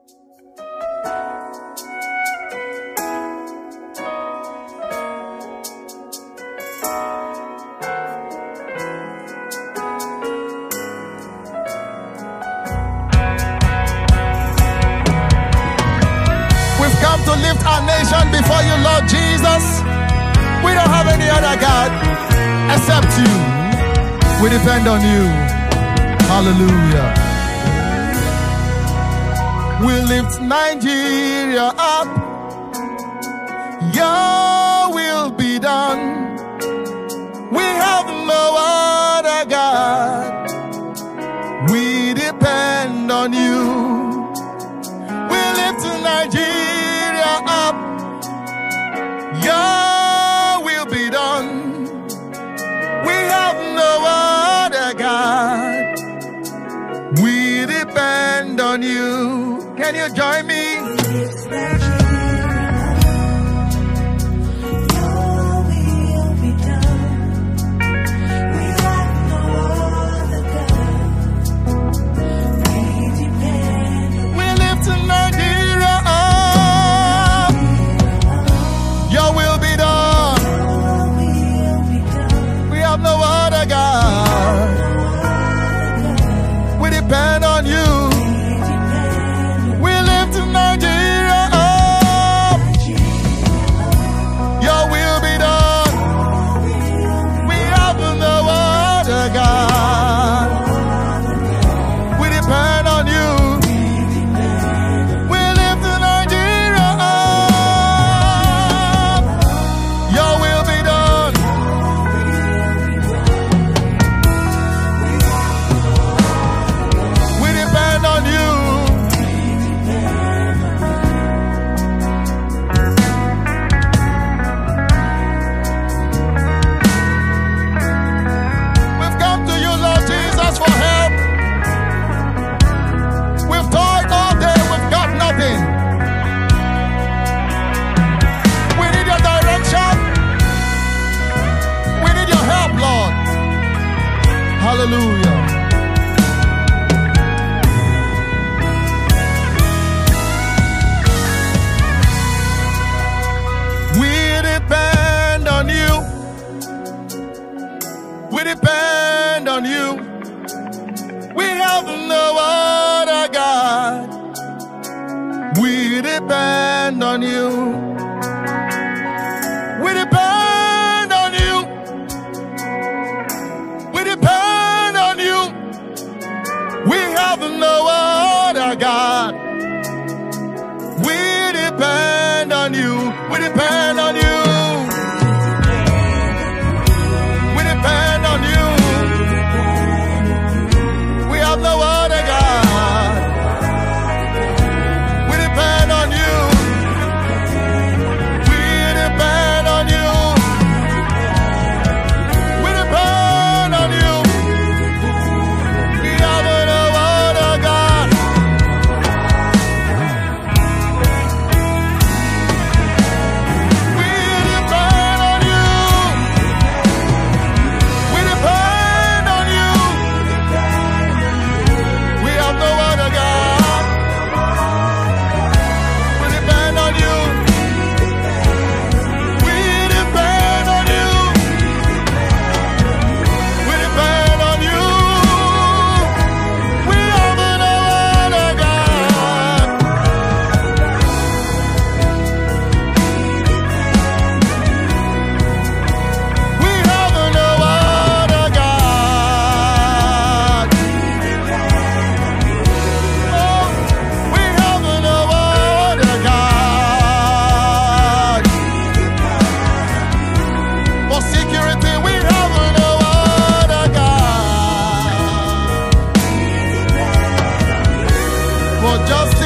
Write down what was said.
To lift our nation before you, Lord Jesus. We don't have any other God except you. We depend on you. Hallelujah. We lift Nigeria up. Your will be done. We have no other God. We depend on you. We lift Nigeria up, your will be done. We have no other God. We depend on you. Can you join me? Depend on you. We live to Nigeria up. Your will be done. We have no other God. We depend on you. We live to Nigeria up. Your will be done. Depend on you. We've come to you, Lord Jesus, for help. We've toiled all day, we've got nothing. We need your direction. We need your help, Lord. Hallelujah. We depend on you. We depend on you. We have no other God. We depend on you. We depend on you. We depend on you. We have no other God. We depend on you. We depend on you. We depend on you. We have no other God. We depend on you. We depend on you. We depend on you. We have no other God. Just